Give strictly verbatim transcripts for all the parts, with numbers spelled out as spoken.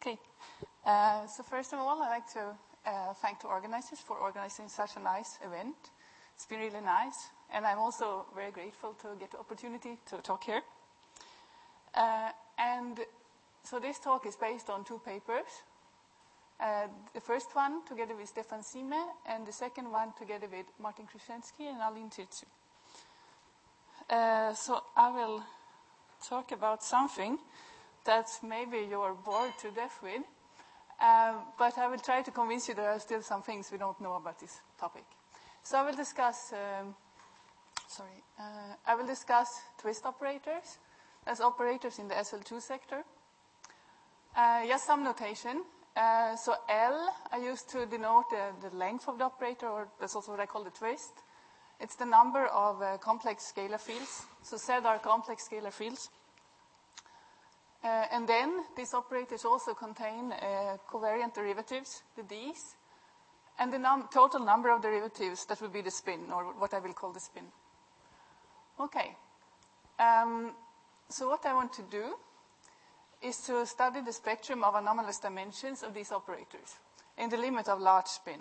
Okay. Uh, so first of all, I'd like to uh, thank the organizers for organizing such a nice event. It's been really nice. And I'm also very grateful to get the opportunity to talk here. Uh, and so this talk is based on two papers. Uh, the first one together with Stefan Sime, and the second one together with Martin Kruszenski and Aline Tirtsu. Uh, so I will talk about something that maybe you're bored to death with, um, but I will try to convince you there are still some things we don't know about this topic. So I will discuss, um, sorry, uh, I will discuss twist operators as operators in the S L two sector. Uh, just some notation. Uh, so L I use to denote the, the length of the operator, or that's also what I call the twist. It's the number of uh, complex scalar fields. So Z are complex scalar fields. Uh, and then these operators also contain uh, covariant derivatives, the D's, and the num total number of derivatives that will be the spin, or what I will call the spin. Okay. Um, so what I want to do is to study the spectrum of anomalous dimensions of these operators in the limit of large spin.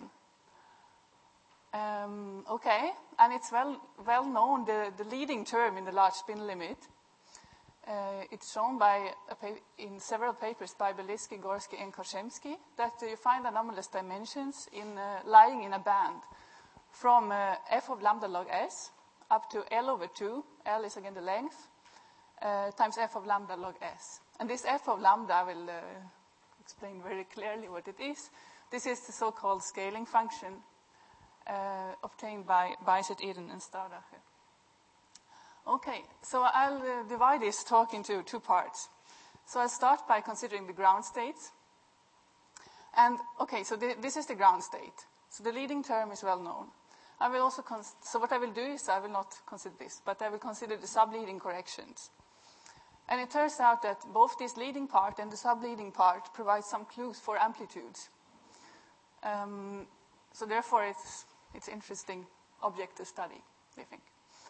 Um, okay, and it's well, well known, the, the leading term in the large spin limit. Uh, it's shown by a in several papers by Belinsky, Gorsky, and Korzemski that uh, you find anomalous dimensions in, uh, lying in a band from uh, f of lambda log s up to L over two, L is again the length, uh, times f of lambda log s. And this f of lambda, I will uh, explain very clearly what it is. This is the so-called scaling function uh, obtained by Byset, Eden, and Staudacher. Okay, so I'll uh, divide this talk into two parts. So I'll start by considering the ground states. And, okay, so th this is the ground state. So the leading term is well known. I will also, so what I will do is I will not consider this, but I will consider the subleading corrections. And it turns out that both this leading part and the subleading part provide some clues for amplitudes. Um, so therefore, it's it's interesting object to study, we think.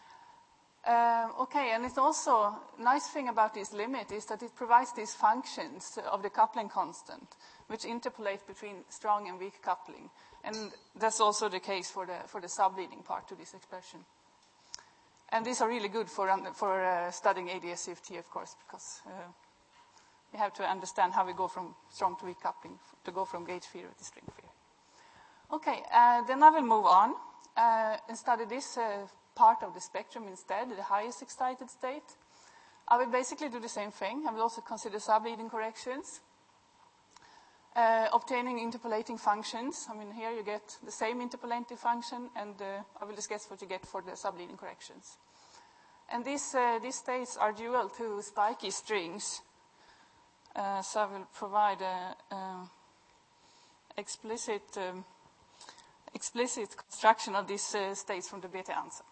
Um, okay, and it's also a nice thing about this limit is that it provides these functions of the coupling constant, which interpolate between strong and weak coupling. And that's also the case for the for the subleading part to this expression. And these are really good for, um, for uh, studying A D S C F T, of course, because uh, you have to understand how we go from strong to weak coupling, to go from gauge theory to string theory. Okay, uh, then I will move on uh, and study this uh, part of the spectrum instead, the highest excited state. I will basically do the same thing. I will also consider subleading corrections, uh, obtaining interpolating functions. I mean, here you get the same interpolating function, and uh, I will discuss what you get for the subleading corrections. And these, uh, these states are dual to spiky strings. Uh, so I will provide a, a explicit, um, explicit construction of these uh, states from the Bethe-Ansatz.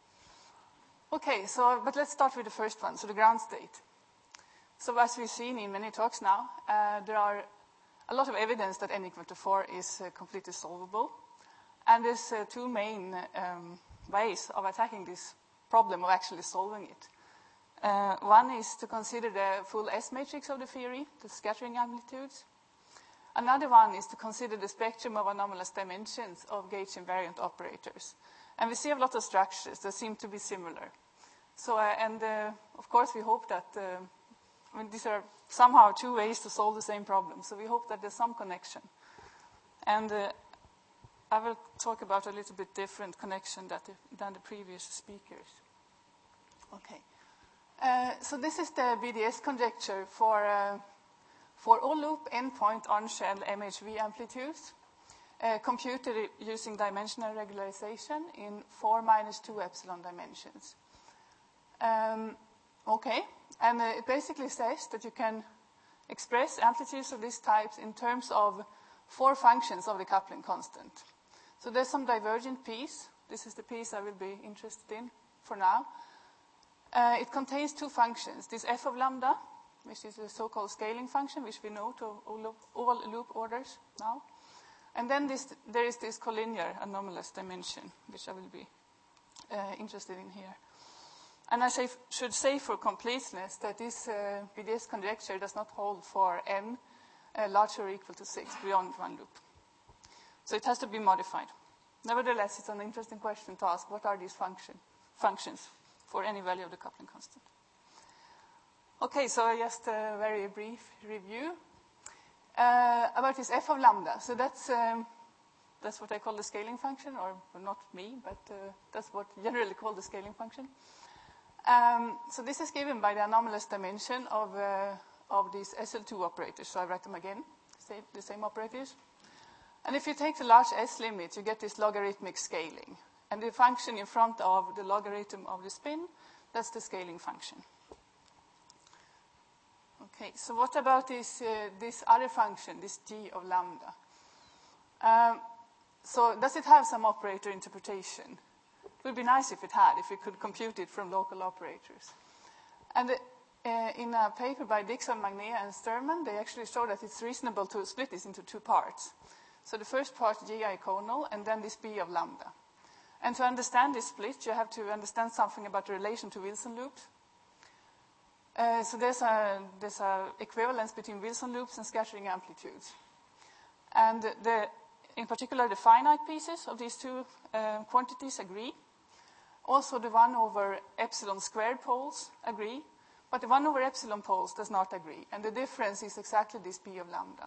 Okay, so, but let's start with the first one, so the ground state. So as we've seen in many talks now, uh, there are a lot of evidence that n equal to four is uh, completely solvable. And there's uh, two main um, ways of attacking this problem of actually solving it. Uh, one is to consider the full S matrix of the theory, the scattering amplitudes. Another one is to consider the spectrum of anomalous dimensions of gauge invariant operators. And we see a lot of structures that seem to be similar. So, uh, and uh, of course we hope that, uh, I mean, these are somehow two ways to solve the same problem. So we hope that there's some connection. And uh, I will talk about a little bit different connection that the, than the previous speakers. Okay. Uh, so this is the B D S conjecture for, uh, for all loop endpoint on-shell M H V amplitudes, uh, computed using dimensional regularization in four minus two epsilon dimensions. Um, okay, and uh, it basically says that you can express amplitudes of these types in terms of four functions of the coupling constant. So there's some divergent piece. This is the piece I will be interested in for now. Uh, it contains two functions, this f of lambda, which is a so-called scaling function, which we know to all, all loop orders now. And then this, there is this collinear anomalous dimension, which I will be uh, interested in here. And I say, should say for completeness that this uh, B D S conjecture does not hold for n uh, larger or equal to six beyond one loop. So it has to be modified. Nevertheless, it's an interesting question to ask, what are these function, functions for any value of the coupling constant? Okay, so just a very brief review uh, about this f of lambda. So that's, um, that's what I call the scaling function, or well, not me, but uh, that's what generally called the scaling function. Um, so this is given by the anomalous dimension of, uh, of these S L two operators. So I write them again, same, the same operators. And if you take the large S limit, you get this logarithmic scaling. And the function in front of the logarithm of the spin, that's the scaling function. Okay, so what about this, uh, this other function, this g of lambda? Um, so does it have some operator interpretation? It would be nice if it had, if we could compute it from local operators. And uh, in a paper by Dixon, Magnea, and Sturman, they actually show that it's reasonable to split this into two parts. So the first part, gi conal, and then this b of lambda. And to understand this split, you have to understand something about the relation to Wilson loops. Uh, so there's a there's a equivalence between Wilson loops and scattering amplitudes. And the, in particular, the finite pieces of these two uh, quantities agree. Also, the one over epsilon squared poles agree, but the one over epsilon poles does not agree. And the difference is exactly this b of lambda.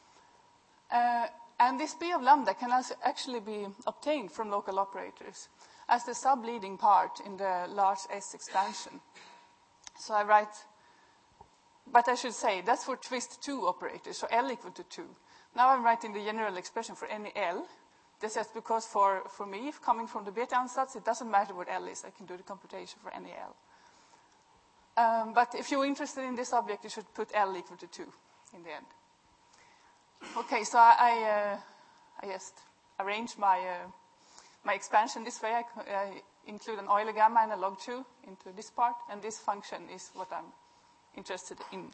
Uh, And this b of lambda can also actually be obtained from local operators as the sub-leading part in the large S expansion. So I write, but I should say, that's for twist two operators, so L equal to two. Now I'm writing the general expression for any L. This is because for, for me, coming from the beta ansatz, it doesn't matter what L is. I can do the computation for any L. Um, but if you're interested in this object, you should put L equal to two in the end. Okay, so I, I, uh, I just arrange my, uh, my expansion this way. I, I include an Euler gamma and a log two into this part, and this function is what I'm interested in.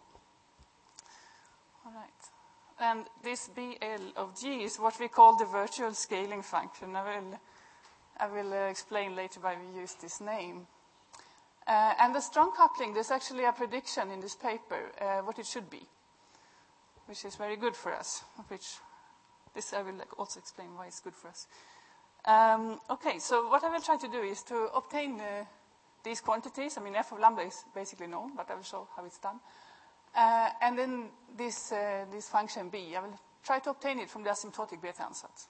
All right. And this B L of G is what we call the virtual scaling function. I will, I will uh, explain later why we use this name. Uh, and the strong coupling, there's actually a prediction in this paper uh, what it should be, which is very good for us, which this I will also explain why it's good for us. Um, okay, so what I will try to do is to obtain uh, these quantities. I mean, f of lambda is basically known, but I will show how it's done. Uh, and then this, uh, this function b, I will try to obtain it from the asymptotic beta ansatz.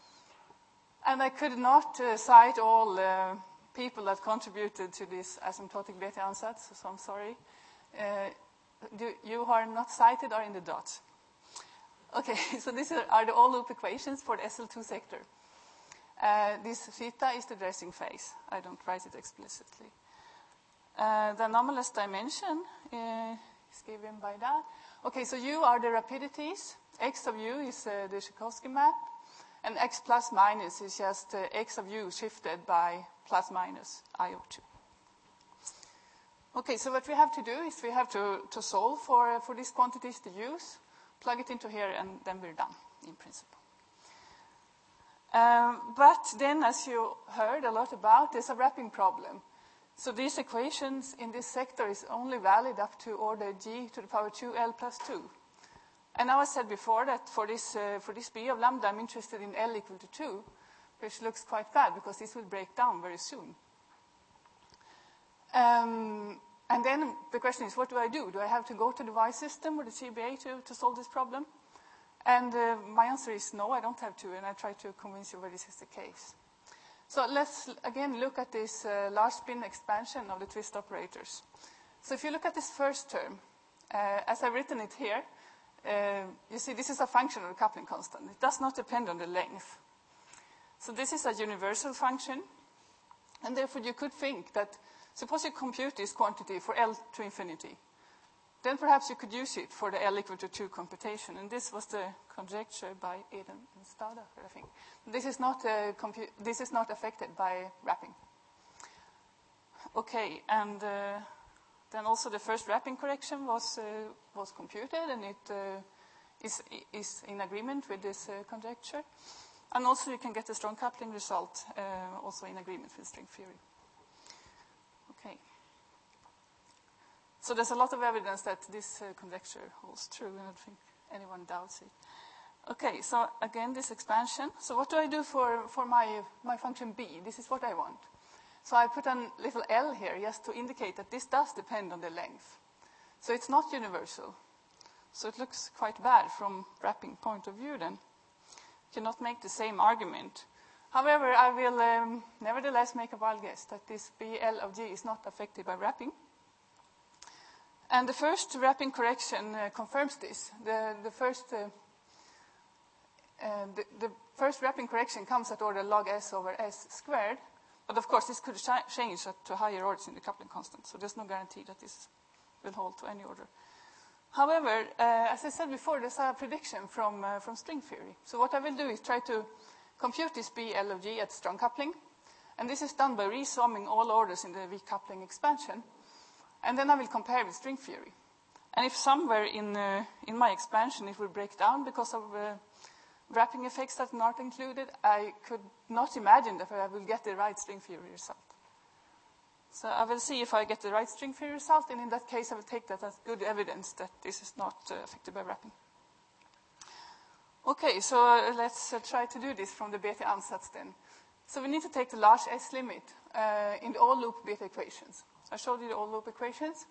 And I could not uh, cite all uh, people that contributed to this asymptotic beta ansatz, so I'm sorry. Uh, do, you are not cited or in the dots. Okay, so these are, are the all-loop equations for the S L two sector. Uh, this theta is the dressing phase. I don't write it explicitly. Uh, the anomalous dimension uh, is given by that. Okay, so U are the rapidities. X of U is uh, the Tchaikovsky map. And X plus minus is just uh, X of U shifted by plus minus I of two. Okay, so what we have to do is we have to, to solve for, uh, for these quantities to use, plug it into here, and then we're done, in principle. Um, but then, as you heard a lot about, there's a wrapping problem. So these equations in this sector is only valid up to order g to the power two L plus two. And now I said before that for this, uh, for this b of lambda, I'm interested in L equal to two, which looks quite bad because this will break down very soon. Um, and then the question is, what do I do? Do I have to go to the Y system or the C B A to, to solve this problem? And uh, my answer is no, I don't have to, and I try to convince you why this is the case. So let's again look at this uh, large spin expansion of the twist operators. So if you look at this first term, uh, as I've written it here, uh, you see this is a function of the coupling constant. It does not depend on the length. So this is a universal function, and therefore you could think that suppose you compute this quantity for L to infinity, then perhaps you could use it for the L equal to two computation. And this was the conjecture by Eden and Stada, I think. This is not, uh, compu this is not affected by wrapping. Okay, and uh, then also the first wrapping correction was, uh, was computed, and it uh, is, is in agreement with this uh, conjecture. And also you can get a strong coupling result uh, also in agreement with string theory. Okay. So there's a lot of evidence that this uh, conjecture holds true, and I think anyone doubts it. Okay, so again, this expansion. So what do I do for, for my, my function b? This is what I want. So I put a little L here just to indicate that this does depend on the length. So it's not universal. So it looks quite bad from wrapping point of view then. Cannot make the same argument. However, I will um, nevertheless make a wild guess that this B L of G is not affected by wrapping. And the first wrapping correction uh, confirms this. The, the first... Uh, Uh, the, the first wrapping correction comes at order log s over s squared. But of course, this could ch- change at, to higher orders in the coupling constant. So there's no guarantee that this will hold to any order. However, uh, as I said before, there's a prediction from, uh, from string theory. So what I will do is try to compute this B L of G at strong coupling. And this is done by resumming all orders in the weak coupling expansion. And then I will compare with string theory. And if somewhere in, uh, in my expansion it will break down because of... Uh, wrapping effects that are not included, I could not imagine that I will get the right string theory result. So I will see if I get the right string theory result, and in that case I will take that as good evidence that this is not uh, affected by wrapping. Okay, so uh, let's uh, try to do this from the beta ansatz then. So we need to take the large S limit uh, in the all loop beta equations. I showed you the all loop equations.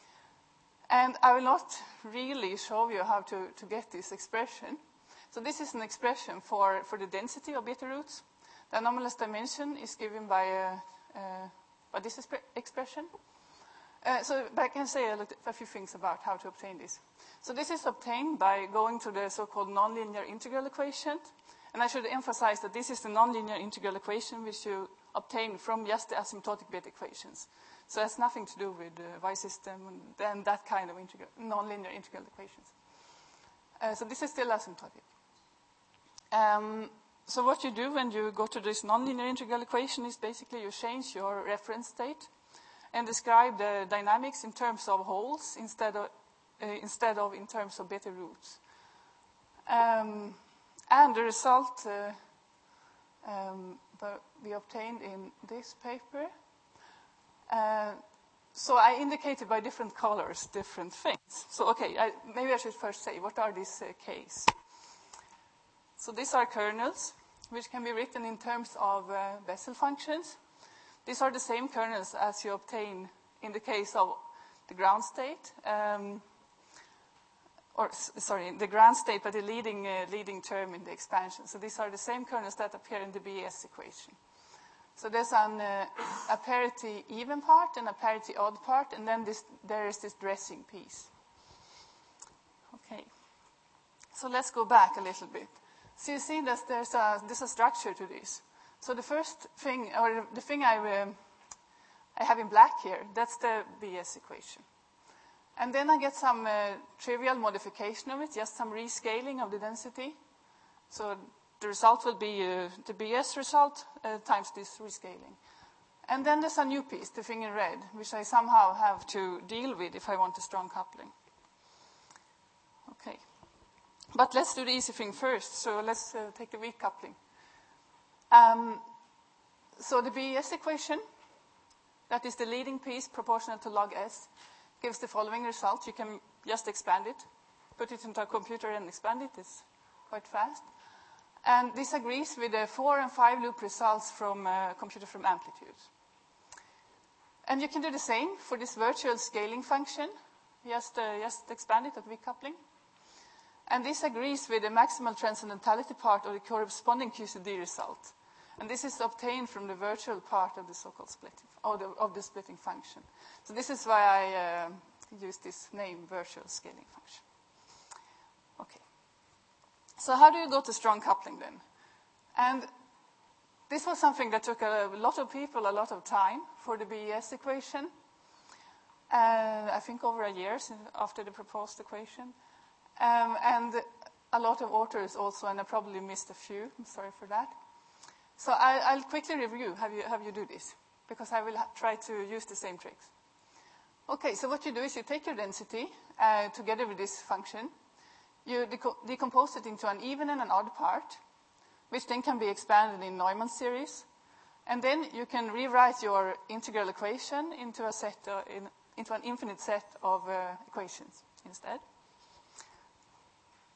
And I will not really show you how to, to get this expression. So this is an expression for, for the density of beta roots. The anomalous dimension is given by, uh, uh, by this expression. Uh, so but I can say a, little, a few things about how to obtain this. So this is obtained by going to the so-called nonlinear integral equation. And I should emphasize that this is the nonlinear integral equation which you obtain from just the asymptotic beta equations. So it has nothing to do with the Y system and then that kind of integral, nonlinear integral equations. Uh, so this is still asymptotic. Um, so what you do when you go to this nonlinear integral equation is basically you change your reference state and describe the dynamics in terms of holes instead of, uh, instead of in terms of beta roots. Um, and the result uh, um, that we obtained in this paper, uh, so I indicated by different colors different things. So okay, I, maybe I should first say, what are these uh, Ks? So these are kernels, which can be written in terms of uh, Bessel functions. These are the same kernels as you obtain in the case of the ground state, um, or sorry, the ground state, but the leading uh, leading term in the expansion. So these are the same kernels that appear in the B E S equation. So there's an, uh, a parity even part and a parity odd part, and then this, there is this dressing piece. Okay, so let's go back a little bit. So you see that there's a, there's a structure to this. So the first thing, or the thing I, um, I have in black here, that's the B E S equation. And then I get some uh, trivial modification of it, just some rescaling of the density. So the result will be uh, the B E S result uh, times this rescaling. And then there's a new piece, the thing in red, which I somehow have to deal with if I want a strong coupling. Okay. But let's do the easy thing first. So let's uh, take the weak coupling. Um, so the B E S equation, that is the leading piece proportional to log S, gives the following result. You can just expand it, put it into a computer and expand it. It's quite fast. And this agrees with the four and five loop results from uh, computer from amplitude. And you can do the same for this virtual scaling function. Just, uh, just expand it at weak coupling. And this agrees with the maximal transcendentality part of the corresponding Q C D result. And this is obtained from the virtual part of the so-called splitting, of the, of the splitting function. So this is why I uh, use this name, virtual scaling function. Okay. So how do you go to strong coupling then? And this was something that took a lot of people a lot of time for the B E S equation. Uh, I think over a year after the proposed equation. Um, and a lot of authors also, and I probably missed a few. I'm sorry for that. So I, I'll quickly review how you, how you do this, because I will ha- try to use the same tricks. Okay, so what you do is you take your density uh, together with this function. You deco- decompose it into an even and an odd part, which then can be expanded in Neumann series. And then you can rewrite your integral equation into a set, uh, in, into an infinite set of uh, equations instead.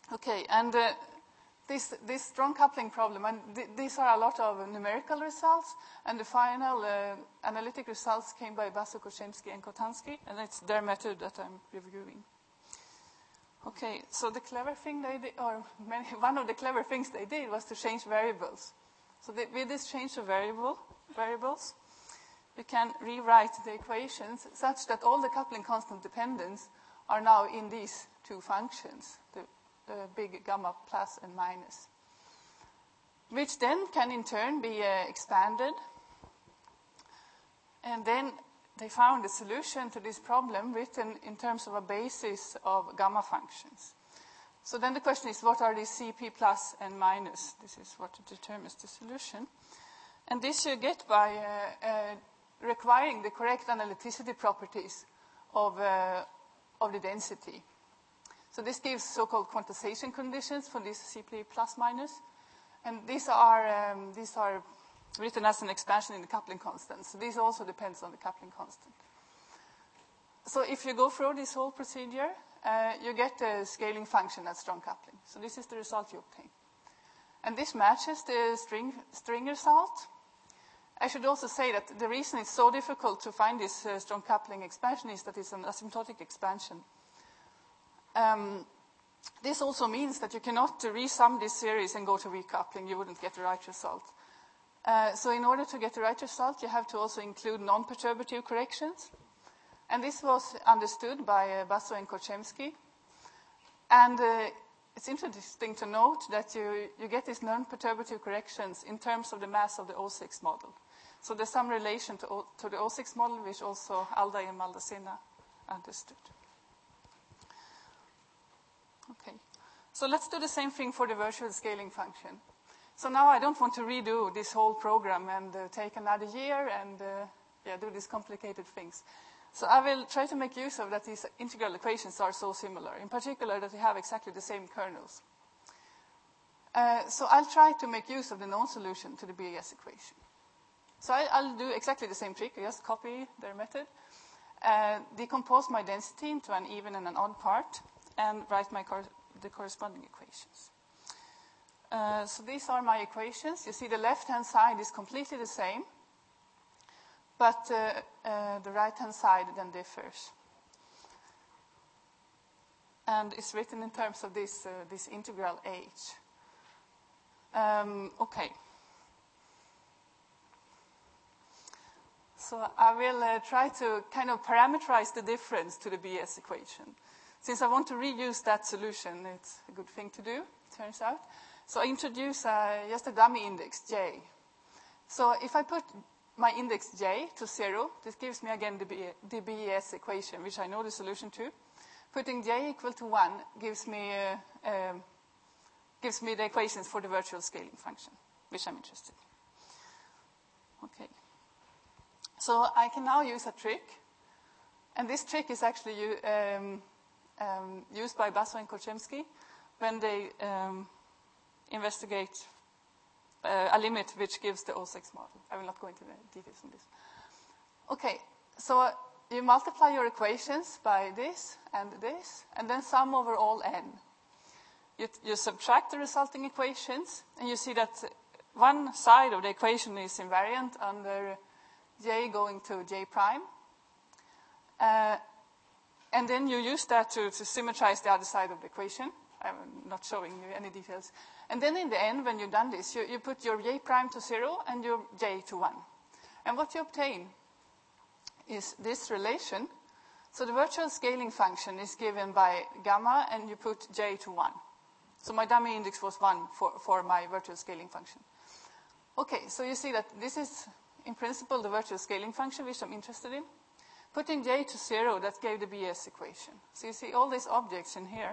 Okay, and uh, this, this strong coupling problem, and th these are a lot of numerical results, and the final uh, analytic results came by Basso, Korzemski, and Kotansky, and it's their method that I'm reviewing. Okay, so the clever thing they did, or many, one of the clever things they did was to change variables. So they, with this change of variable, variables, we can rewrite the equations such that all the coupling constant dependence are now in these two functions, the, the big gamma plus and minus, which then can in turn be uh, expanded. And then they found a solution to this problem written in terms of a basis of gamma functions. So then the question is, what are these C P plus and minus? This is what determines the solution. And this you get by uh, uh, requiring the correct analyticity properties of, uh, of the density. So this gives so-called quantization conditions for this C P plus minus. And these are, um, these are written as an expansion in the coupling constant. So this also depends on the coupling constant. So if you go through this whole procedure, uh, you get a scaling function at strong coupling. So this is the result you obtain. And this matches the string, string result. I should also say that the reason it's so difficult to find this uh, strong coupling expansion is that it's an asymptotic expansion. Um, this also means that you cannot uh, resum this series and go to weak coupling. You wouldn't get the right result. Uh, so in order to get the right result, you have to also include non-perturbative corrections. And this was understood by uh, Basso and Korzemski. And uh, it's interesting to note that you, you get these non-perturbative corrections in terms of the mass of the O six model. So there's some relation to, o, to the O six model, which also Alday and Maldacena understood. Okay, so let's do the same thing for the virtual scaling function. So now I don't want to redo this whole program and uh, take another year and uh, yeah, do these complicated things. So I will try to make use of that these integral equations are so similar, in particular that they have exactly the same kernels. Uh, so I'll try to make use of the known solution to the B A S equation. So I, I'll do exactly the same trick, I just copy their method, uh, decompose my density into an even and an odd part, and write my cor the corresponding equations. Uh, so these are my equations. You see the left-hand side is completely the same, but uh, uh, the right-hand side then differs. And it's written in terms of this, uh, this integral h. Um, okay. So I will uh, try to kind of parameterize the difference to the B S equation. Since I want to reuse that solution, it's a good thing to do, it turns out. So I introduce uh, just a dummy index, j. So if I put my index j to zero, this gives me again the, B the B E S equation, which I know the solution to. Putting j equal to one gives me, uh, um, gives me the equations for the virtual scaling function, which I'm interested in. Okay. So I can now use a trick. And this trick is actually um, um, used by Basso and Korzemski when they um, investigate uh, a limit which gives the O six model. I will not go into the details on this. Okay, so uh, you multiply your equations by this and this, and then sum over all n. You, you subtract the resulting equations, and you see that one side of the equation is invariant under j going to j prime. Uh, and then you use that to, to symmetrize the other side of the equation. I'm not showing you any details. And then in the end, when you've done this, you, you put your j prime to zero and your j to one. And what you obtain is this relation. So the virtual scaling function is given by gamma, and you put j to one. So my dummy index was one for, for my virtual scaling function. Okay, so you see that this is, in principle, the virtual scaling function, which I'm interested in. Putting j to zero, that gave the B S equation. So you see all these objects in here,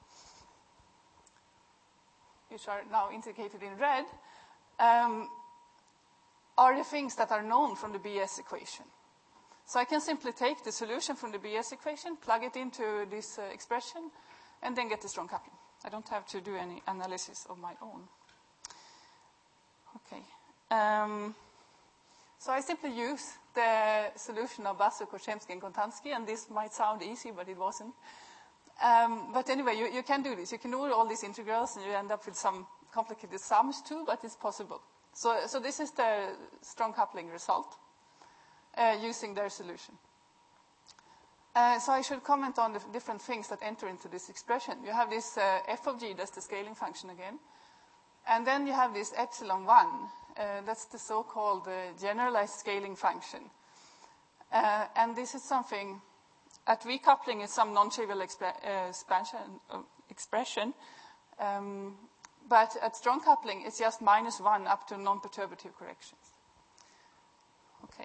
which are now indicated in red, um, are the things that are known from the B S equation. So I can simply take the solution from the B S equation, plug it into this uh, expression, and then get the strong coupling. I don't have to do any analysis of my own. Okay. Um, so I simply use the solution of Basso, Korzemski, and Kotansky, and this might sound easy, but it wasn't. Um, but anyway, you, you can do this. You can do all these integrals, and you end up with some complicated sums too, but it's possible. So, so this is the strong coupling result uh, using their solution. Uh, so I should comment on the different things that enter into this expression. You have this uh, f of g, that's the scaling function again. And then you have this epsilon one. Uh, that's the so-called uh, generalized scaling function. Uh, and this is something, at recoupling is some non-trivial expre uh, expansion, uh, expression. Um, but at strong coupling, it's just minus one up to non-perturbative corrections. Okay.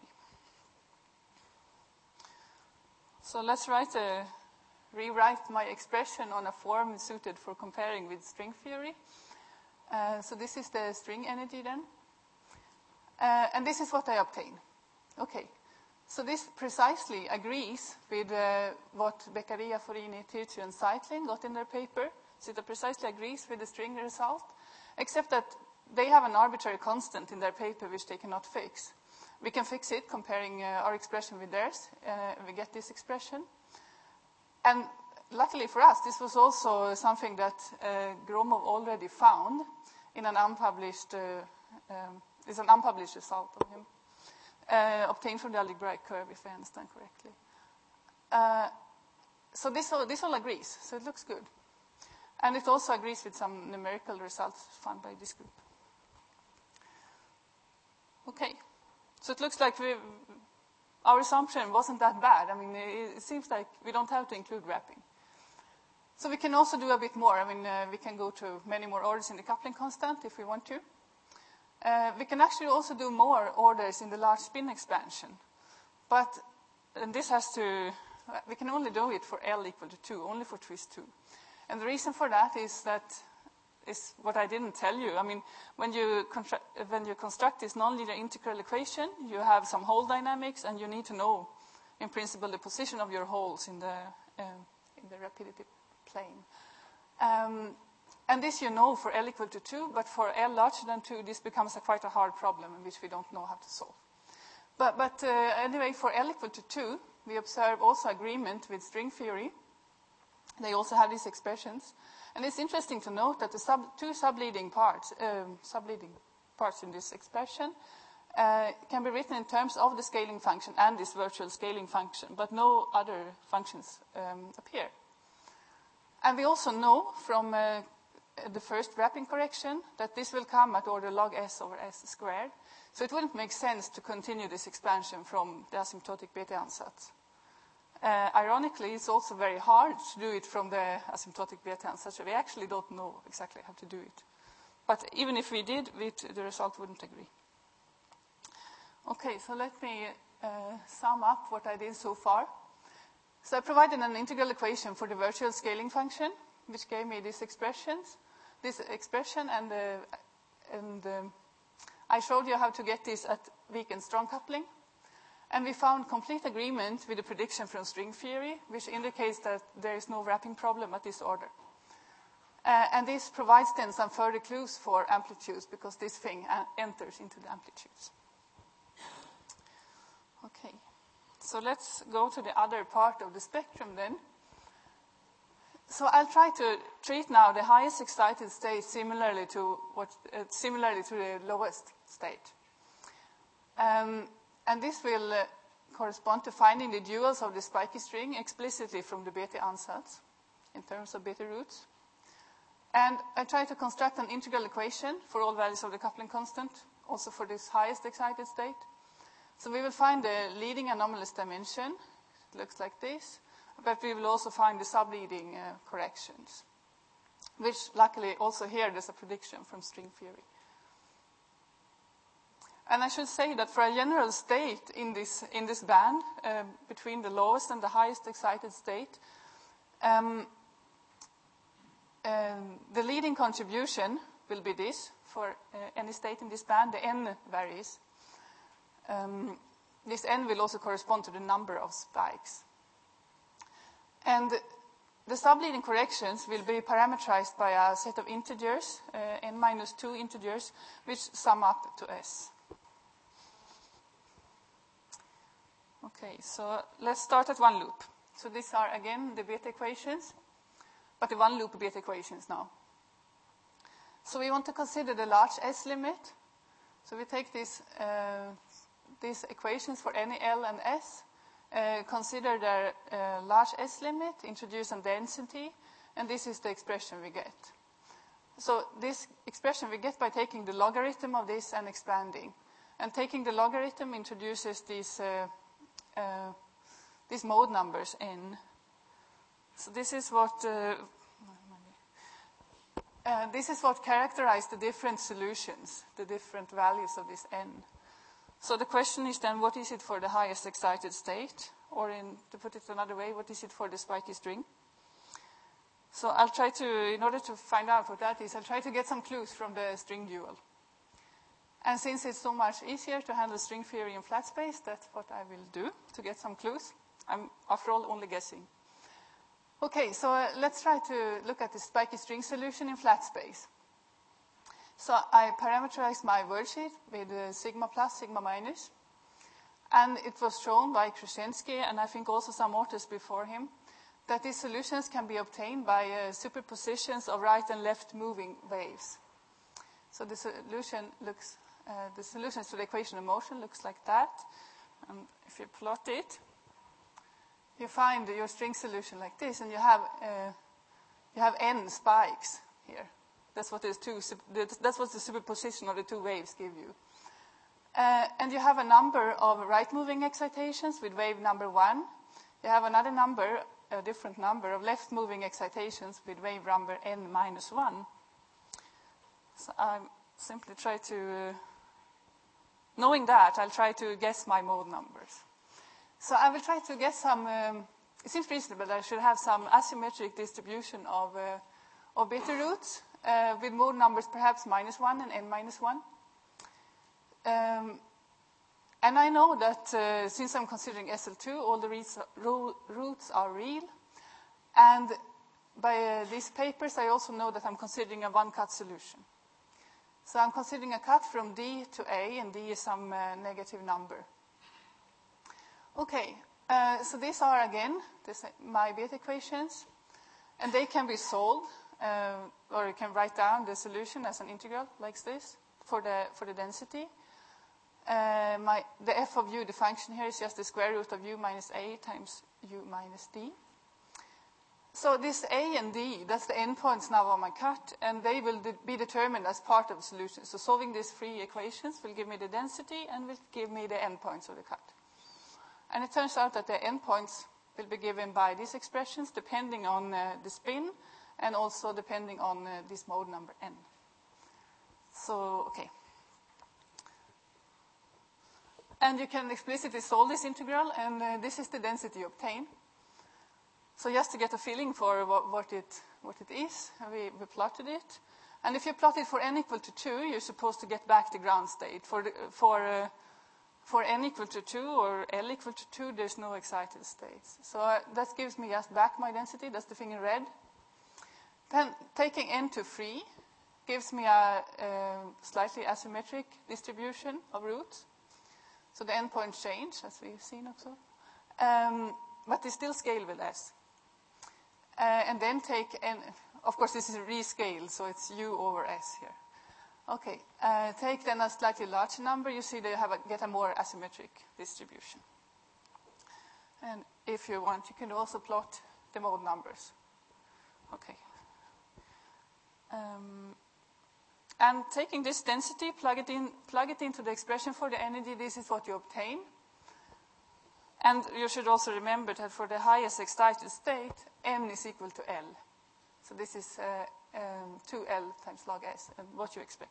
So let's write a, rewrite my expression on a form suited for comparing with string theory. Uh, so this is the string energy then. Uh, and this is what I obtain. Okay. So this precisely agrees with uh, what Beccaria, Forini, Tirci, and Zeitlin got in their paper. So it precisely agrees with the string result, except that they have an arbitrary constant in their paper which they cannot fix. We can fix it comparing uh, our expression with theirs. Uh, we get this expression. And luckily for us, this was also something that uh, Gromov already found in an unpublished, uh, um, is an unpublished result of him, uh, obtained from the algebraic curve, if I understand correctly. Uh, so this all, this all agrees, so it looks good. And it also agrees with some numerical results found by this group. Okay. So it looks like we, our assumption wasn't that bad. I mean, it, it seems like we don't have to include wrapping. So we can also do a bit more. I mean, uh, we can go to many more orders in the coupling constant if we want to. Uh, we can actually also do more orders in the large spin expansion. But and this has to, we can only do it for L equal to two, only for twist two. And the reason for that is that is what I didn't tell you. I mean, when you, when you construct this nonlinear integral equation, you have some hole dynamics, and you need to know, in principle, the position of your holes in the, uh, in the rapidity plane. Um, and this you know for L equal to two, but for L larger than two, this becomes a quite a hard problem in which we don't know how to solve. But, but uh, anyway, for L equal to two, we observe also agreement with string theory. They also have these expressions. And it's interesting to note that the sub, two subleading parts, um, subleading parts in this expression uh, can be written in terms of the scaling function and this virtual scaling function, but no other functions um, appear. And we also know from uh, the first wrapping correction that this will come at order log s over s squared. So it wouldn't make sense to continue this expansion from the asymptotic beta ansatz. Uh, ironically, it's also very hard to do it from the asymptotic beta ansatz. We actually don't know exactly how to do it. But even if we did, it, the result wouldn't agree. Okay, so let me uh, sum up what I did so far. So I provided an integral equation for the virtual scaling function, which gave me these expressions, this expression, and, uh, and uh, I showed you how to get this at weak and strong coupling. And we found complete agreement with the prediction from string theory, which indicates that there is no wrapping problem at this order. Uh, and this provides then some further clues for amplitudes, because this thing uh, enters into the amplitudes. Okay, so let's go to the other part of the spectrum then. So I'll try to treat now the highest excited state similarly to, what, uh, similarly to the lowest state. Um, And this will uh, correspond to finding the duals of the spiky string explicitly from the beta ansatz in terms of beta roots. And I try to construct an integral equation for all values of the coupling constant, also for this highest excited state. So we will find the leading anomalous dimension. It looks like this. But we will also find the subleading uh, corrections, which luckily also here there's a prediction from string theory. And I should say that for a general state in this, in this band, uh, between the lowest and the highest excited state, um, um, the leading contribution will be this. For uh, any state in this band, the n varies. Um, this n will also correspond to the number of spikes. And the subleading corrections will be parametrized by a set of integers, uh, n minus two integers, which sum up to s. Okay, so let's start at one loop. So these are, again, the beta equations. but the one-loop beta equations now. So we want to consider the large S limit. So we take these, uh, these equations for any L and S, uh, consider their uh, large S limit, introduce some density, and this is the expression we get. So this expression we get by taking the logarithm of this and expanding. And taking the logarithm introduces these, uh, uh, these mode numbers in. So this is what uh, uh, this is what characterizes the different solutions, the different values of this n. So the question is then, what is it for the highest excited state? Or in, to put it another way, what is it for the spiky string? So I'll try to, in order to find out what that is, I'll try to get some clues from the string dual. And since it's so much easier to handle string theory in flat space, that's what I will do to get some clues. I'm, after all, only guessing. Okay, so uh, let's try to look at the spiky string solution in flat space. So I parameterized my worldsheet with uh, sigma plus, sigma minus. And it was shown by Krzyzewski, and I think also some authors before him, that these solutions can be obtained by uh, superpositions of right and left moving waves. So the solution looks, uh, the solutions to the equation of motion looks like that. And if you plot it, you find your string solution like this, and you have uh, you have n spikes here. That's what is two. That's what the superposition of the two waves give you. Uh, and you have a number of right-moving excitations with wave number one. You have another number, a different number of left-moving excitations with wave number n minus one. So I simply try to, uh, knowing that, I'll try to guess my mode numbers. So I will try to get some, um, it seems reasonable that I should have some asymmetric distribution of, uh, of beta roots uh, with mode numbers perhaps minus one and n minus one. Um, and I know that uh, since I'm considering S L two, all the roots, ro roots are real. And by uh, these papers, I also know that I'm considering a one-cut solution. So I'm considering a cut from D to A, and D is some uh, negative number. Okay, uh, so these are, again, this, my beta equations. And they can be solved, uh, or you can write down the solution as an integral, like this, for the, for the density. Uh, my, the f of u, the function here, is just the square root of u minus a times u minus d. So this a and d, that's the endpoints now of my cut, and they will de be determined as part of the solution. So solving these three equations will give me the density and will give me the endpoints of the cut. And it turns out that the endpoints will be given by these expressions depending on uh, the spin and also depending on uh, this mode number n. So, okay. And you can explicitly solve this integral, and uh, this is the density obtained. So just to get a feeling for what, what, it, what it is, we, we plotted it. And if you plot it for n equal to two, you're supposed to get back the ground state. For, the, for, uh, for n equal to two or L equal to two, there's no excited states. So uh, that gives me just back my density. That's the thing in red. Then taking n to three gives me a, a slightly asymmetric distribution of roots. So the endpoints change, as we've seen also. Um, but they still scale with S. Uh, and then take n, of course this is rescale, so it's u over S here. Okay, uh, take then a slightly larger number, you see they have a, get a more asymmetric distribution. And if you want, you can also plot the mode numbers. Okay. Um, and taking this density, plug it in, plug it into the expression for the energy, this is what you obtain. And you should also remember that for the highest excited state, n is equal to L. So this is uh, um, two L times log S, and what you expect.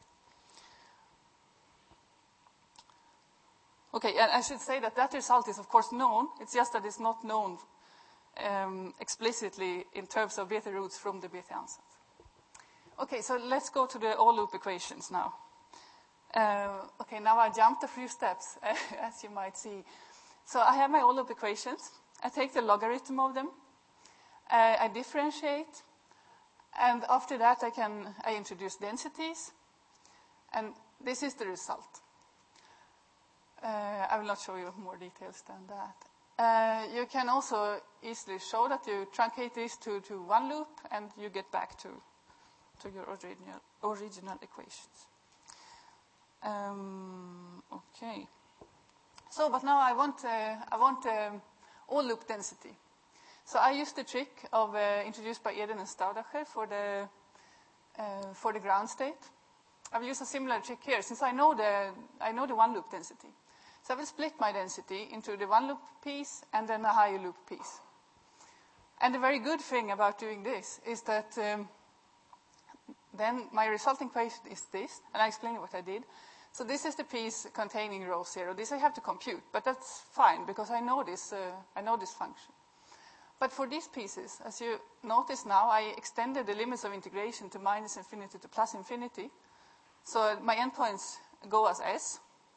Okay, and I should say that that result is, of course, known. It's just that it's not known um, explicitly in terms of beta roots from the beta ansatz. Okay, so let's go to the all-loop equations now. Uh, okay, now I jumped a few steps, as you might see. So I have my all-loop equations. I take the logarithm of them. Uh, I differentiate. And after that, I can I introduce densities. And this is the result. Uh, I will not show you more details than that. Uh, you can also easily show that you truncate this to, to one loop and you get back to, to your original, original equations. Um, okay. So, but now I want, uh, I want um, all loop density. So I used the trick of uh, introduced by Eden and Staudacher for the, uh, for the ground state. I've used a similar trick here since I know the, I know the one loop density. So I will split my density into the one loop piece and then a higher loop piece. And the very good thing about doing this is that um, then my resulting equation is this, and I explain what I did. So this is the piece containing row zero. This I have to compute, but that's fine because I know this, uh, I know this function. But for these pieces, as you notice now, I extended the limits of integration to minus infinity to plus infinity. So my endpoints go as S.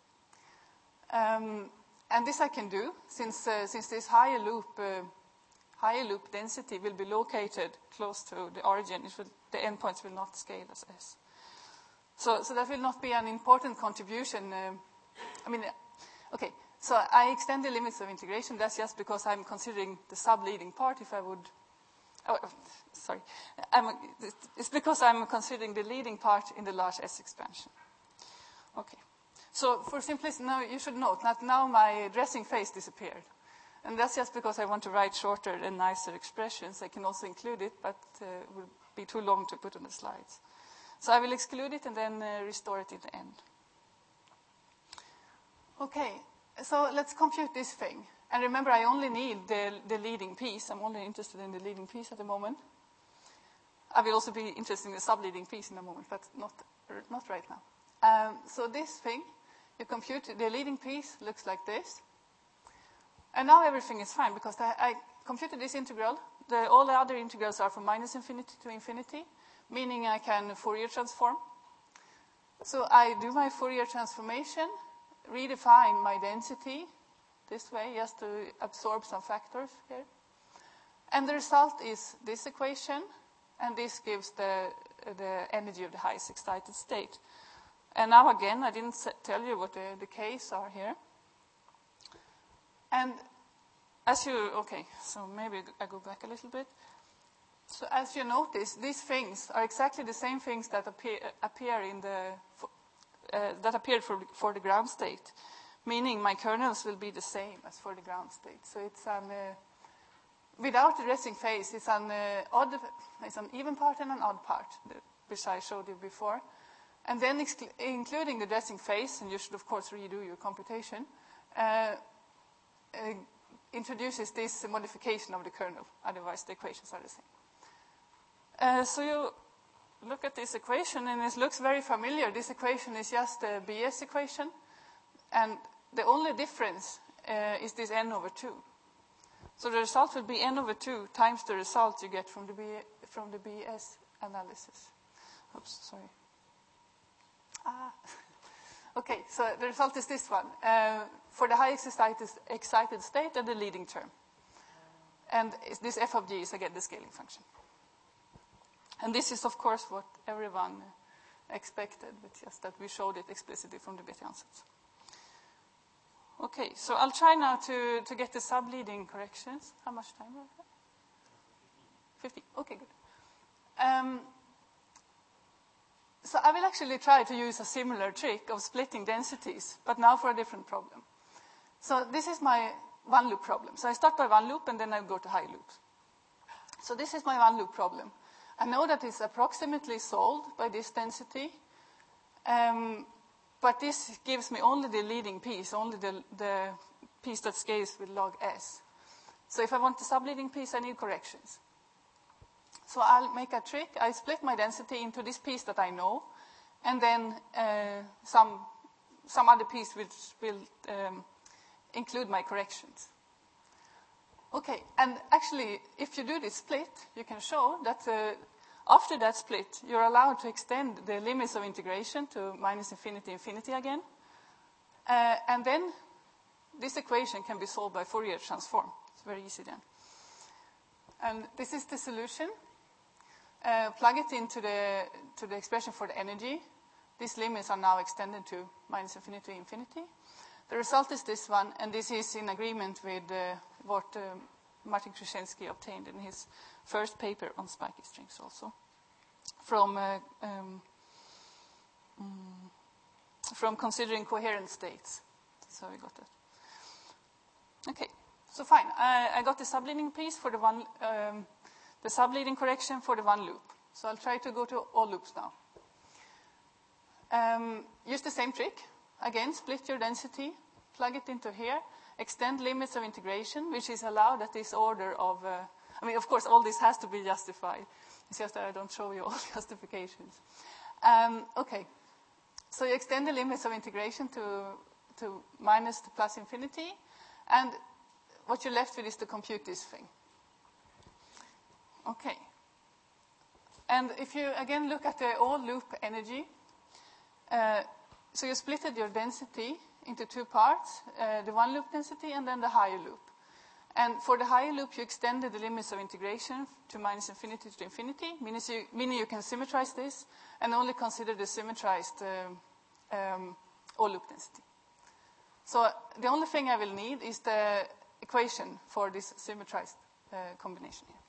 Um, and this I can do since, uh, since this higher loop, uh, higher loop density will be located close to the origin. It will, the endpoints will not scale as S. So, so that will not be an important contribution. Uh, I mean, okay, so I extend the limits of integration. That's just because I'm considering the sub-leading part. If I would, oh, sorry, I'm, it's because I'm considering the leading part in the large S expansion. Okay. So for simplicity, now you should note that now my dressing phase disappeared. And that's just because I want to write shorter and nicer expressions. I can also include it, but uh, it would be too long to put on the slides. So I will exclude it and then uh, restore it in the end. Okay, so let's compute this thing. And remember, I only need the, the leading piece. I'm only interested in the leading piece at the moment. I will also be interested in the sub-leading piece in a moment, but not, not right now. Um, so this thing, you compute the leading piece, looks like this. And now everything is fine because I, I computed this integral. The, all the other integrals are from minus infinity to infinity, meaning I can Fourier transform. So I do my Fourier transformation, redefine my density this way, just to absorb some factors here. And the result is this equation, and this gives the, the energy of the highest excited state. And now again, I didn't tell you what the, the K's are here. And as you, okay, so maybe I go back a little bit. So as you notice, these things are exactly the same things that appear, appear in the, uh, that appeared for, for the ground state, meaning my kernels will be the same as for the ground state. So it's an, uh, without the dressing phase, it's an uh, odd, it's an even part and an odd part, which I showed you before. And then including the dressing phase, and you should of course redo your computation, uh, uh, introduces this modification of the kernel. Otherwise, the equations are the same. Uh, so you look at this equation, and it looks very familiar. This equation is just a B S equation, and the only difference uh, is this n over two. So the result will be n over two times the result you get from the, B, from the B S analysis. Oops, sorry. Ah. Okay, so the result is this one. Uh, for the highest excited, excited state and the leading term. And this f of g is, again, the scaling function. And this is, of course, what everyone expected, but just that we showed it explicitly from the Bethe ansatz. Okay, so I'll try now to, to get the sub-leading corrections. How much time do I have? fifty. Okay, good. Um, So I will actually try to use a similar trick of splitting densities, but now for a different problem. So this is my one loop problem. So I start by one loop and then I go to high loops. So this is my one loop problem. I know that it's approximately solved by this density, um, but this gives me only the leading piece, only the, the piece that scales with log S. So if I want the subleading piece, I need corrections. So I'll make a trick. I split my density into this piece that I know, and then uh, some, some other piece which will um, include my corrections. Okay, and actually, if you do this split, you can show that uh, after that split, you're allowed to extend the limits of integration to minus infinity, infinity again. Uh, and then this equation can be solved by Fourier transform. It's very easy then. And this is the solution. Uh, plug it into the, to the expression for the energy. These limits are now extended to minus infinity, infinity. The result is this one, and this is in agreement with uh, what uh, Martin Krzyzewski obtained in his first paper on spiky strings also, from, uh, um, um, from considering coherent states. So we got that. Okay, so fine. I, I got the subleading piece for the one, um, the subleading correction for the one loop. So I'll try to go to all loops now. Um, use the same trick. Again, split your density, plug it into here, extend limits of integration, which is allowed at this order of, uh, I mean, of course, all this has to be justified. It's just that I don't show you all justifications. Um, okay, so you extend the limits of integration to, to minus to plus infinity, and what you're left with is to compute this thing. Okay. And if you, again, look at the all loop energy, uh, so you splitted your density into two parts, uh, the one loop density and then the higher loop. And for the higher loop, you extended the limits of integration to minus infinity to infinity, meaning you, meaning you can symmetrize this and only consider the symmetrized um, um, all loop density. So the only thing I will need is the equation for this symmetrized uh, combination here.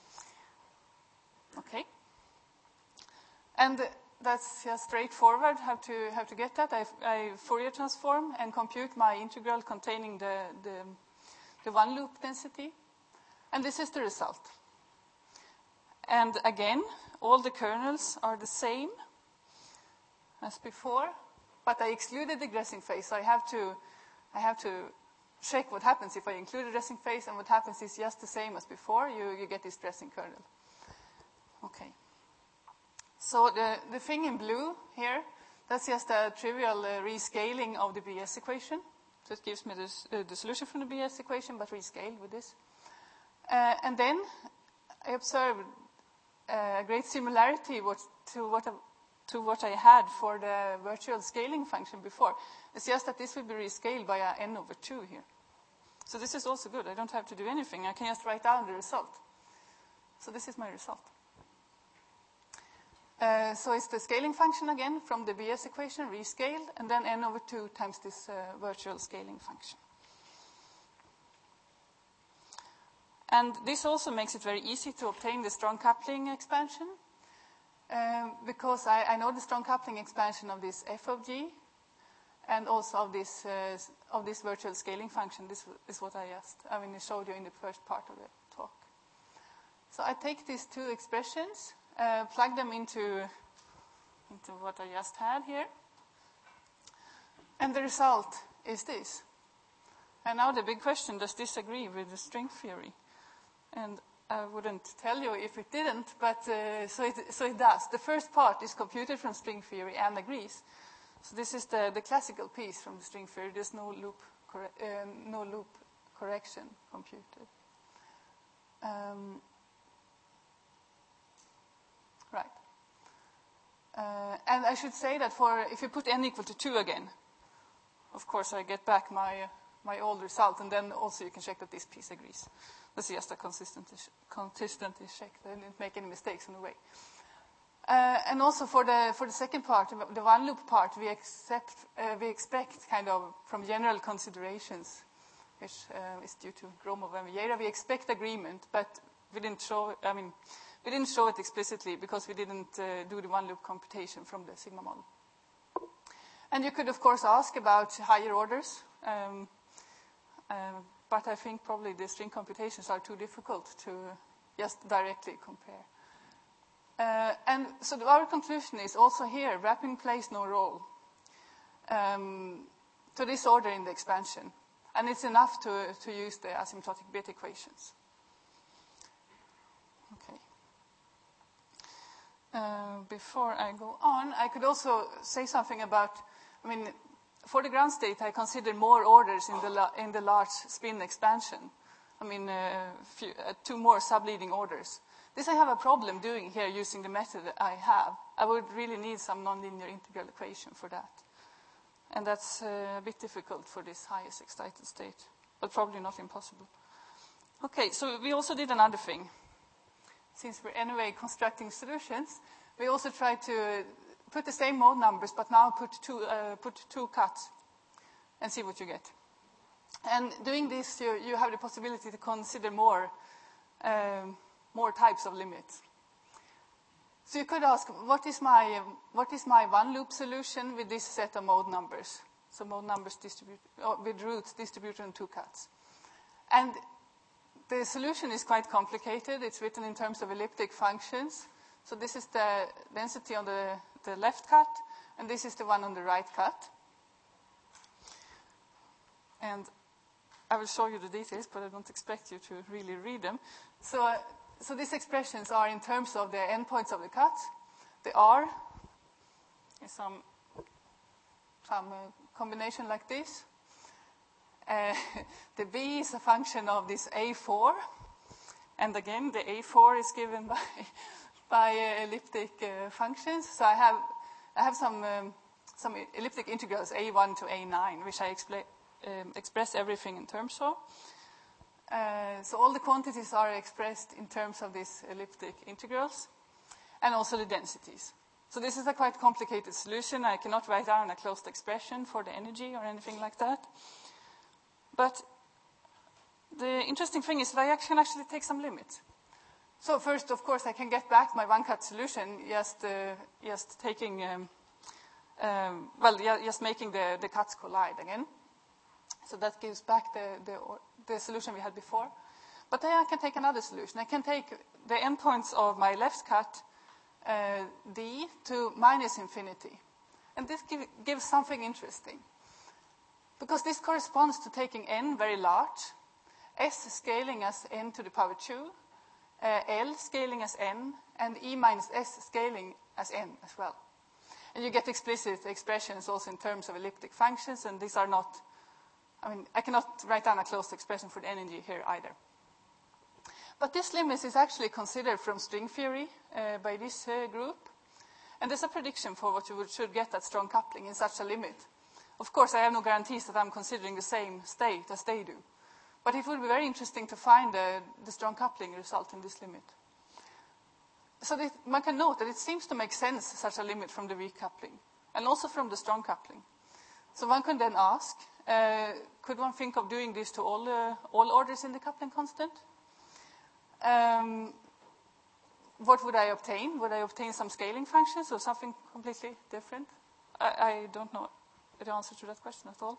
Okay. And that's just straightforward how to, how to get that. I, I Fourier transform and compute my integral containing the, the, the one loop density. And this is the result. And again, all the kernels are the same as before, but I excluded the dressing phase. So I have to, I have to check what happens if I include a dressing phase, and what happens is just the same as before. You, you get this dressing kernel. Okay. So the, the thing in blue here, that's just a trivial uh, rescaling of the B S equation. So it gives me this, uh, the solution from the B S equation, but rescaled with this. Uh, and then I observed uh, a great similarity what, to, what I, to what I had for the virtual scaling function before. It's just that this will be rescaled by a n over two here. So this is also good. I don't have to do anything. I can just write down the result. So this is my result. Uh, so it's the scaling function again from the B S equation, rescaled, and then n over two times this uh, virtual scaling function. And this also makes it very easy to obtain the strong coupling expansion, um, because I, I know the strong coupling expansion of this f of g, and also of this uh, of this virtual scaling function. This is what I just, I mean, I showed you in the first part of the talk. So I take these two expressions, Uh, plug them into, into what I just had here. And the result is this. And now the big question, does this agree with the string theory? And I wouldn't tell you if it didn't, but uh, so, it, so it does. The first part is computed from string theory and agrees. So this is the, the classical piece from the string theory. There's no loop, corre- uh, no loop correction computed. Um, Right. Uh, and I should say that for if you put n equal to two again, of course I get back my uh, my old result, and then also you can check that this piece agrees. This is just a consistent consistent check. They didn't make any mistakes on the way. Uh, and also for the for the second part, the one loop part, we accept uh, we expect kind of from general considerations, which uh, is due to Gromov and Vieira, we expect agreement, but we didn't show. I mean. We didn't show it explicitly because we didn't uh, do the one-loop computation from the sigma model. And you could, of course, ask about higher orders, um, uh, but I think probably the string computations are too difficult to just directly compare. Uh, and so our conclusion is also here, wrapping plays no role um, to this order in the expansion. And it's enough to, to use the asymptotic bit equations. Okay. Uh, before I go on, I could also say something about, I mean, for the ground state, I consider more orders in the, la- in the large spin expansion. I mean, uh, few, uh, two more subleading orders. This I have a problem doing here using the method that I have. I would really need some nonlinear integral equation for that. And that's uh, a bit difficult for this highest excited state, but probably not impossible. Okay, so we also did another thing. Since we're anyway constructing solutions, we also try to put the same mode numbers, but now put two, uh, put two cuts and see what you get. And doing this, you, you have the possibility to consider more, um, more types of limits. So you could ask, what is my, um, what is my one-loop solution with this set of mode numbers? So mode numbers distribute, uh, with roots distributed on two cuts. And the solution is quite complicated. It's written in terms of elliptic functions. So this is the density on the, the left cut, and this is the one on the right cut. And I will show you the details, but I don't expect you to really read them. So, uh, so these expressions are in terms of the endpoints of the cut. The R is some, some uh, combination like this. Uh, the B is a function of this A four. And again, the A four is given by, by uh, elliptic uh, functions. So I have, I have some, um, some elliptic integrals, A one to A nine, which I explain. Um, express everything in terms of. Uh, so all the quantities are expressed in terms of these elliptic integrals, and also the densities. So this is a quite complicated solution. I cannot write down a closed expression for the energy or anything like that. But the interesting thing is that I can actually take some limits. So first, of course, I can get back my one-cut solution just, uh, just taking, um, um, well, just making the, the cuts collide again. So that gives back the, the, the solution we had before. But then I can take another solution. I can take the endpoints of my left cut, uh, D, to minus infinity. And this give, gives something interesting. Because this corresponds to taking n very large, s scaling as n to the power two, uh, L scaling as n, and E minus S scaling as n as well. And you get explicit expressions also in terms of elliptic functions, and these are not... I mean, I cannot write down a closed expression for the energy here either. But this limit is actually considered from string theory uh, by this uh, group. And there's a prediction for what you would, should get at strong coupling in such a limit. Of course, I have no guarantees that I'm considering the same state as they do. But it would be very interesting to find uh, the strong coupling result in this limit. So that one can note that it seems to make sense, such a limit, from the weak coupling, and also from the strong coupling. So one can then ask, uh, could one think of doing this to all, uh, all orders in the coupling constant? Um, what would I obtain? Would I obtain some scaling functions or something completely different? I, I don't know the answer to that question at all.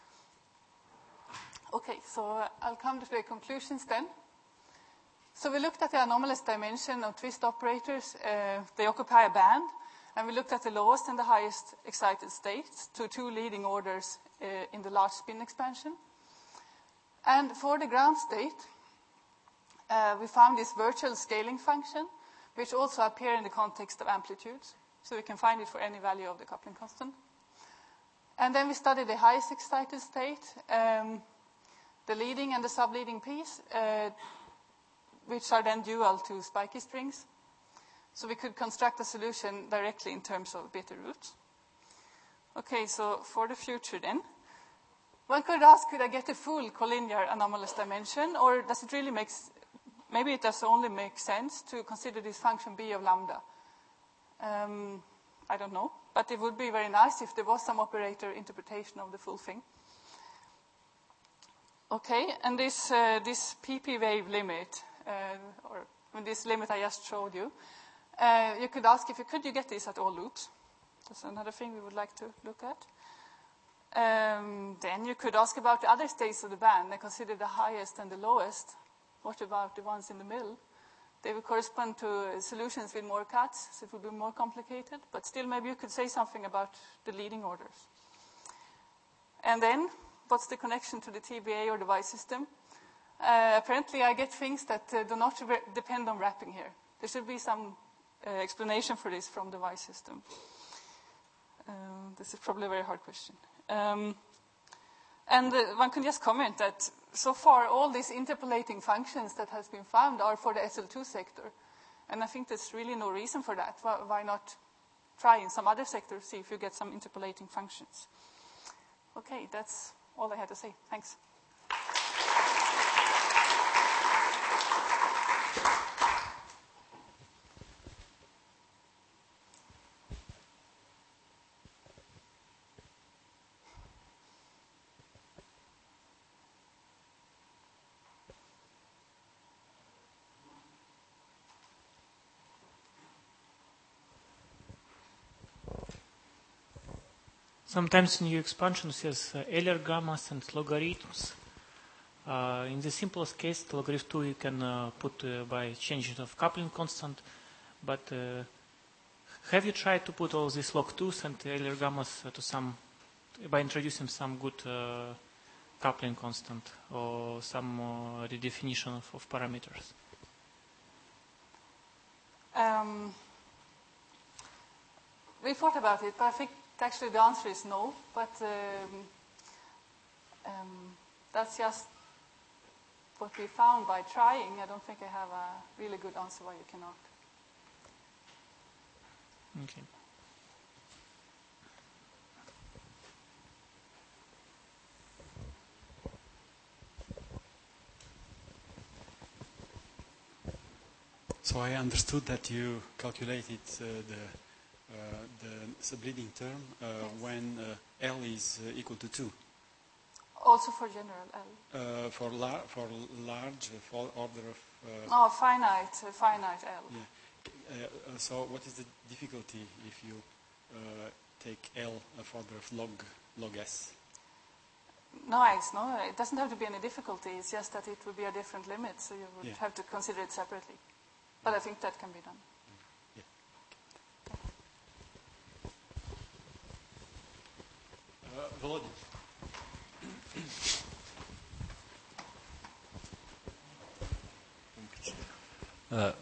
Okay, so uh, I'll come to the conclusions then. So we looked at the anomalous dimension of twist operators. Uh, they occupy a band. And we looked at the lowest and the highest excited states to two leading orders uh, in the large spin expansion. And for the ground state, uh, we found this virtual scaling function, which also appears in the context of amplitudes. So we can find it for any value of the coupling constant. And then we studied the highest excited state, um, the leading and the subleading piece, uh, which are then dual to spiky strings. So we could construct a solution directly in terms of beta roots. Okay, so for the future then, one could ask, could I get a full collinear anomalous dimension, or does it really make, maybe it does only make sense to consider this function B of lambda? Um, I don't know, but it would be very nice if there was some operator interpretation of the full thing. Okay, and this, uh, this P P wave limit, uh, or this limit I just showed you, Uh, you could ask if you could you get this at all loops. That's another thing we would like to look at. Um, then you could ask about the other states of the band and consider the highest and the lowest. What about the ones in the middle? They would correspond to solutions with more cuts, so it would be more complicated. But still, maybe you could say something about the leading orders. And then, what's the connection to the T B A or the Y system? Uh, apparently, I get things that uh, do not depend on wrapping here. There should be some Uh, explanation for this from the Y system. Um, this is probably a very hard question. Um, and uh, one can just comment that so far all these interpolating functions that has been found are for the S L two sector. And I think there's really no reason for that. Why, why not try in some other sector, see if you get some interpolating functions. Okay, that's all I had to say. Thanks. Sometimes in new expansions, yes, uh, Euler gammas and logarithms. Uh, in the simplest case, the logarithm two you can uh, put uh, by changing of coupling constant, but uh, have you tried to put all these log twos and Euler gammas uh, to some, by introducing some good uh, coupling constant or some uh, redefinition of, of parameters? Um, we thought about it, but I think actually the answer is no. But um, um, that's just what we found by trying. I don't think I have a really good answer why you cannot. Okay. So I understood that you calculated uh, the uh, the subleading term uh, yes. when uh, L is uh, equal to two. Also for general L. Uh, for lar for large uh, for order of. Uh, oh, finite, uh, finite L. Yeah. Uh, so what is the difficulty if you uh, take L of order of log log S? Nice, no, it doesn't have to be any difficulty. It's just that it would be a different limit, so you would yeah. have to consider it separately. But I think that can be done. Yeah. Uh, Volodya. Uh,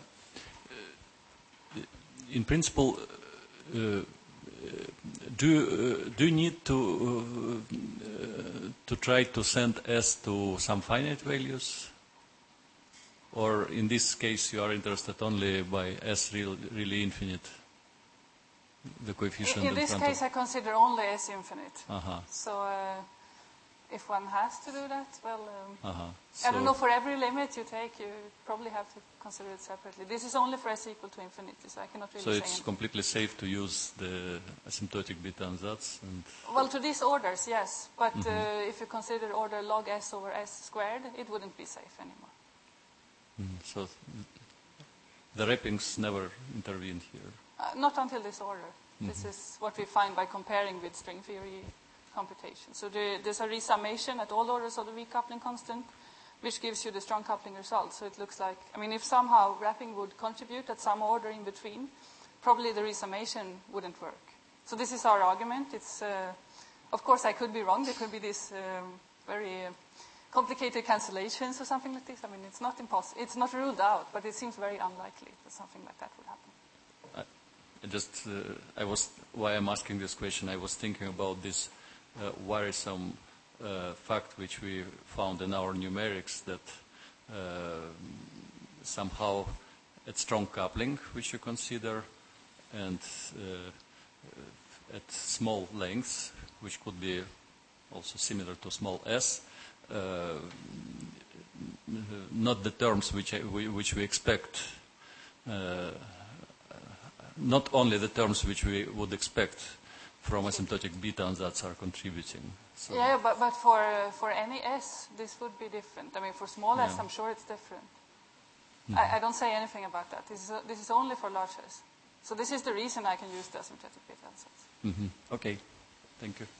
in principle, uh, do uh, do you need to uh, uh, to try to send S to some finite values, or in this case you are interested only by S real, really infinite, the coefficient? In, in this case, I consider only S infinite. Uh-huh. So. Uh, If one has to do that, well, um, uh-huh. so I don't know, for every limit you take, you probably have to consider it separately. This is only for S equal to infinity, so I cannot really So say it's anything. completely safe to use the asymptotic beta ansatz? And well, to these orders, yes. But mm-hmm. uh, if you consider order log S over S squared, it wouldn't be safe anymore. Mm, so the wrappings never intervened here? Uh, not until this order. Mm-hmm. This is what we find by comparing with string theory computation. So the, there's a resummation at all orders of the weak coupling constant, which gives you the strong coupling result. So it looks like, I mean, if somehow wrapping would contribute at some order in between, probably the resummation wouldn't work. So this is our argument. It's, uh, of course, I could be wrong. There could be these um, very uh, complicated cancellations or something like this. I mean, it's not impossible. It's not ruled out, but it seems very unlikely that something like that would happen. I just, uh, I was, why I'm asking this question, I was thinking about this Uh, worrisome uh, fact which we found in our numerics that uh, somehow at strong coupling, which you consider, and uh, at small lengths, which could be also similar to small s, uh, not the terms which, I, which we expect, uh, not only the terms which we would expect from asymptotic beta ansatz are contributing. So yeah, but, but for, uh, for any S, this would be different. I mean, for small yeah. S, I'm sure it's different. Mm-hmm. I, I don't say anything about that. This is, uh, this is only for large S. So this is the reason I can use the asymptotic beta ansatz. Mm-hmm. Okay, thank you.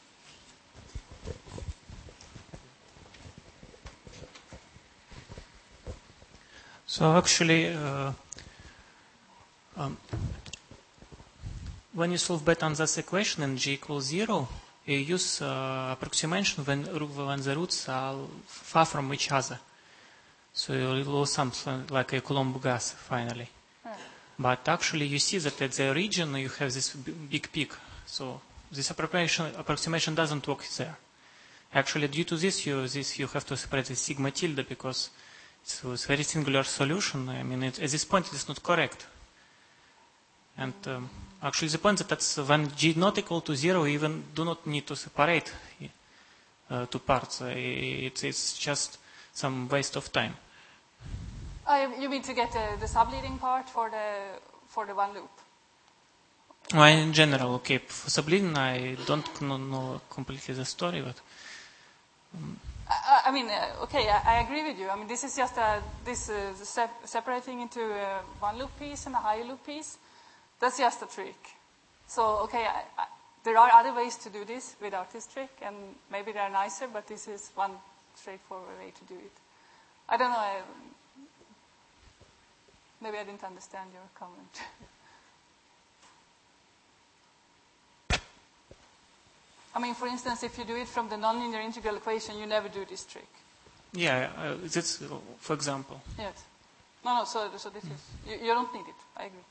So actually, uh, um, when you solve beta ansatz equation in G equals zero, you use uh, approximation when, when the roots are far from each other. So you lose something like a Coulomb gas finally. Yeah. But actually you see that at the origin you have this big peak. So this approximation, approximation doesn't work there. Actually due to this you, this, you have to separate the sigma tilde because it's a very singular solution. I mean, it, at this point it is not correct. And um, actually the point that that's when G not equal to zero, you even do not need to separate uh, two parts. Uh, it's, it's just some waste of time. Oh, you mean to get uh, the subleading part for the, for the one loop? Well, in general, okay. For subleading, I don't know, know completely the story, but... Um, I, I mean, uh, okay, I, I agree with you. I mean, this is just a, this uh, sep separating into a one loop piece and a higher loop piece. That's just a trick. So, okay, I, I, There are other ways to do this without this trick, and maybe they're nicer, but this is one straightforward way to do it. I don't know. I, maybe I didn't understand your comment. I mean, for instance, if you do it from the nonlinear integral equation, you never do this trick. Yeah, uh, that's, uh, for example. Yes. No, no, so, so this is, you, you don't need it. I agree.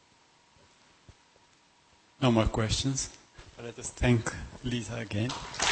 No more questions. Let us thank Lisa again.